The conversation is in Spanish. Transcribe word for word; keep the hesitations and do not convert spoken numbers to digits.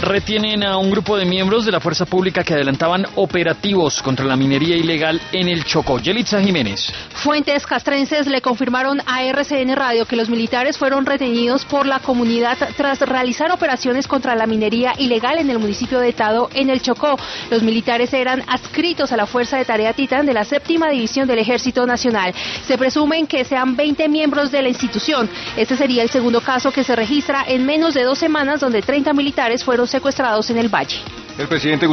retienen a un grupo de miembros de la fuerza pública que adelantaban operativos contra la minería ilegal en el Chocó. Yelitza Jiménez. Fuentes castrenses le confirmaron a R C N Radio que los militares fueron retenidos por la comunidad tras realizar operaciones contra la minería ilegal en el municipio de Tado, en el Chocó. Los militares eran adscritos a la Fuerza de Tarea Titán de la séptima División del Ejército Nacional. Se presumen que sean veinte miembros de la institución. Este sería el segundo caso que se registra en menos de dos semanas donde treinta militares fueron secuestrados en el Valle. El presidente